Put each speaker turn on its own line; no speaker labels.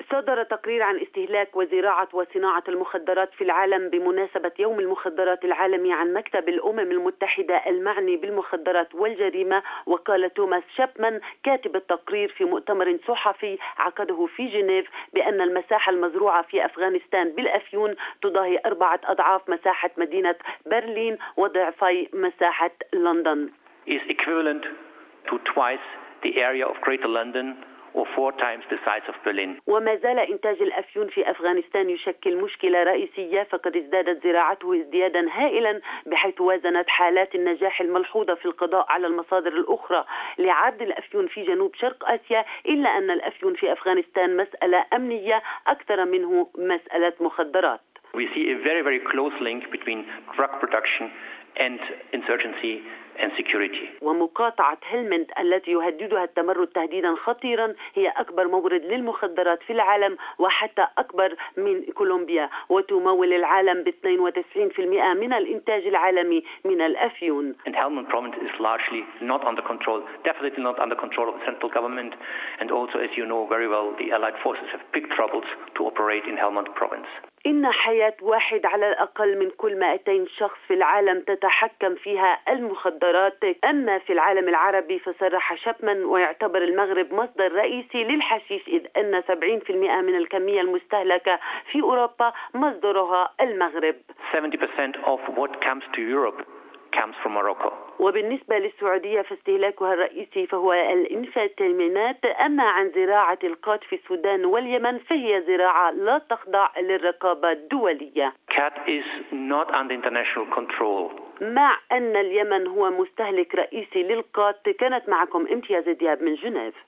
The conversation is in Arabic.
صدر تقرير عن استهلاك وزراعة وصناعة المخدرات في العالم بمناسبة يوم المخدرات العالمي عن مكتب الأمم المتحدة المعني بالمخدرات والجريمة. وقال توماس شابمان كاتب التقرير في مؤتمر صحفي عقده في جنيف بأن المساحة المزروعة في أفغانستان بالأفيون تضاهي 4 أضعاف مساحة مدينة برلين وضعفي مساحة لندن.
is equivalent to twice the area of Greater London or 4 times the size of Berlin.
وما زال إنتاج الأفيون في أفغانستان يشكل مشكلة رئيسية، فقد ازدادت زراعته ازديادا هائلا بحيث وازنت حالات النجاح الملحوظة في القضاء على المصادر الأخرى لعرض الأفيون في جنوب شرق آسيا، إلا أن الأفيون في أفغانستان مسألة أمنية أكثر منه مسألة مخدرات.
We see a very, very close link between drug production and insurgency and security.
ومقاطعة هلمند التي يهددها التمرد تهديدا خطيرا هي أكبر مورد للمخدرات في العالم وحتى أكبر من كولومبيا، وتمول العالم ب 92% من الإنتاج العالمي من الأفيون.
And Helmand province is largely not under control, definitely not under control of the central government, and also, as you know very well, the Allied forces have big troubles to operate in Helmand province.
إن حياة واحد على الأقل من كل 200 شخص في العالم تتحكم فيها المخدرات. أما في العالم العربي فصرح شابمان ويعتبر المغرب مصدر رئيسي للحشيش، إذ أن 70% من الكمية المستهلكة في أوروبا مصدرها المغرب.
70% of what comes to Europe comes from Morocco.
وبالنسبة للسعودية فاستهلاكها الرئيسي فهو الإنفيتامينات. أما عن زراعة القات في السودان واليمن فهي زراعة لا تخضع للرقابة الدولية.
Cat is not under international control.
مع أن اليمن هو مستهلك رئيسي للقات. كانت معكم امتياز دياب من جنيف.